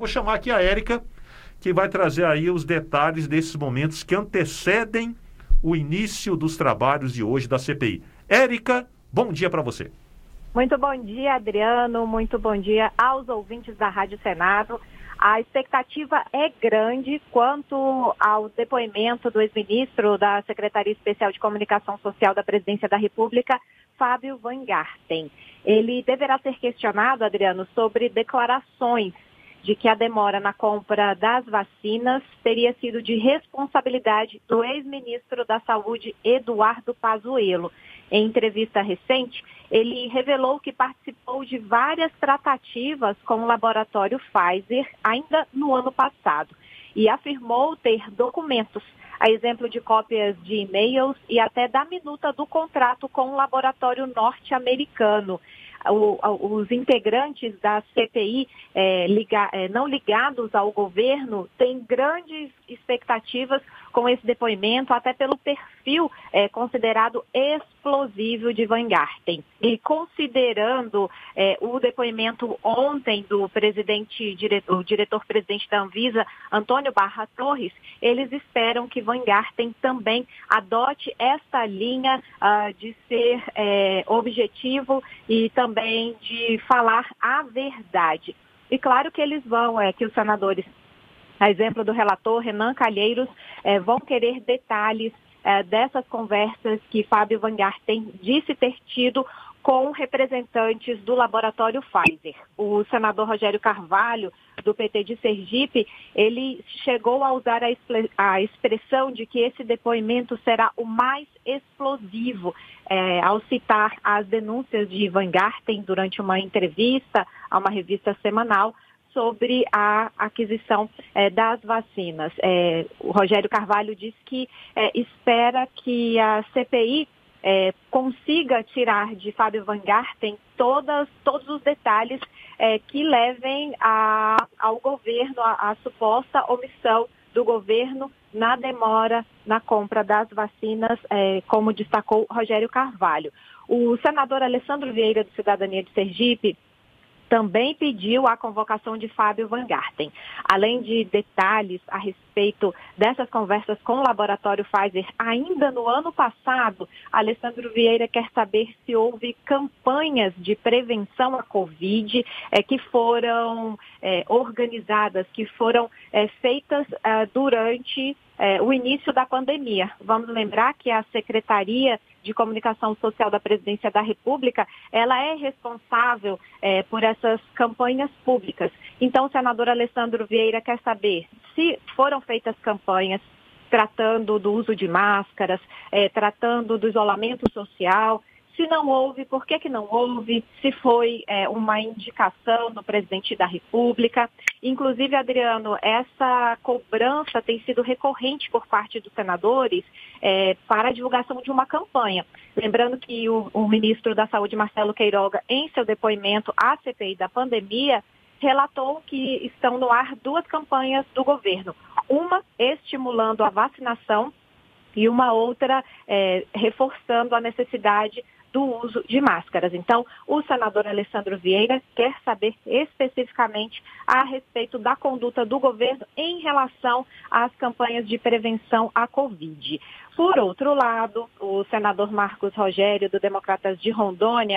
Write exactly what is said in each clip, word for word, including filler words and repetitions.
Vou chamar aqui a Érica, que vai trazer aí os detalhes desses momentos que antecedem o início dos trabalhos de hoje da C P I. Érica, bom dia para você. Muito bom dia, Adriano. Muito bom dia aos ouvintes da Rádio Senado. A expectativa é grande quanto ao depoimento do ex-ministro da Secretaria Especial de Comunicação Social da Presidência da República, Fábio Weingarten. Ele deverá ser questionado, Adriano, sobre declarações de que a demora na compra das vacinas teria sido de responsabilidade do ex-ministro da Saúde, Eduardo Pazuello. Em entrevista recente, ele revelou que participou de várias tratativas com o laboratório Pfizer ainda no ano passado e afirmou ter documentos, a exemplo de cópias de e-mails e até da minuta do contrato com o laboratório norte-americano. O, os integrantes da C P I é, liga, é, não ligados ao governo têm grandes expectativas com esse depoimento, até pelo perfil é, considerado explosivo de Weingarten. E considerando é, o depoimento ontem do presidente, diretor, diretor-presidente da Anvisa, Antônio Barra Torres, eles esperam que Weingarten também adote esta linha uh, de ser é, objetivo e também de falar a verdade. E claro que eles vão, é, que os senadores, a exemplo do relator Renan Calheiros, eh, vão querer detalhes eh, dessas conversas que Fábio Weingarten disse ter tido com representantes do laboratório Pfizer. O senador Rogério Carvalho, do P T de Sergipe, ele chegou a usar a, expre- a expressão de que esse depoimento será o mais explosivo, eh, ao citar as denúncias de Weingarten durante uma entrevista a uma revista semanal sobre a aquisição eh, das vacinas. Eh, o Rogério Carvalho disse que eh, espera que a C P I eh, consiga tirar de Fábio Weingarten todas, todos os detalhes eh, que levem a, ao governo, a, a suposta omissão do governo na demora na compra das vacinas, eh, como destacou Rogério Carvalho. O senador Alessandro Vieira, do Cidadania de Sergipe, também pediu a convocação de Fábio Weingarten. Além de detalhes a respeito dessas conversas com o laboratório Pfizer, ainda no ano passado, Alessandro Vieira quer saber se houve campanhas de prevenção à Covid eh, que foram eh, organizadas, que foram eh, feitas eh, durante eh, o início da pandemia. Vamos lembrar que a Secretaria de Comunicação Social da Presidência da República, ela é responsável eh, por essas campanhas públicas. Então, o senador Alessandro Vieira quer saber se foram feitas campanhas tratando do uso de máscaras, eh, tratando do isolamento social. Se não houve, por que que não houve? Se foi é, uma indicação do presidente da República. Inclusive, Adriano, essa cobrança tem sido recorrente por parte dos senadores é, para a divulgação de uma campanha. Lembrando que o, o ministro da Saúde, Marcelo Queiroga, em seu depoimento à C P I da pandemia, relatou que estão no ar duas campanhas do governo. Uma estimulando a vacinação e uma outra é, reforçando a necessidade do uso de máscaras. Então, o senador Alessandro Vieira quer saber especificamente a respeito da conduta do governo em relação às campanhas de prevenção à Covid. Por outro lado, o senador Marcos Rogério, do Democratas de Rondônia,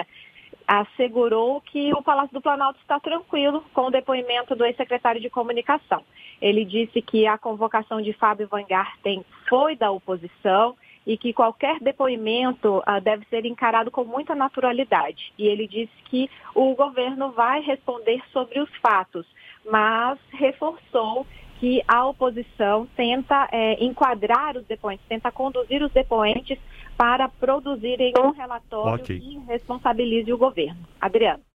assegurou que o Palácio do Planalto está tranquilo com o depoimento do ex-secretário de Comunicação. Ele disse que a convocação de Fábio Weingarten foi da oposição e que qualquer depoimento uh, deve ser encarado com muita naturalidade. E ele disse que o governo vai responder sobre os fatos, mas reforçou que a oposição tenta é, enquadrar os depoentes, tenta conduzir os depoentes para produzirem um relatório okay. que responsabilize o governo. Adriano.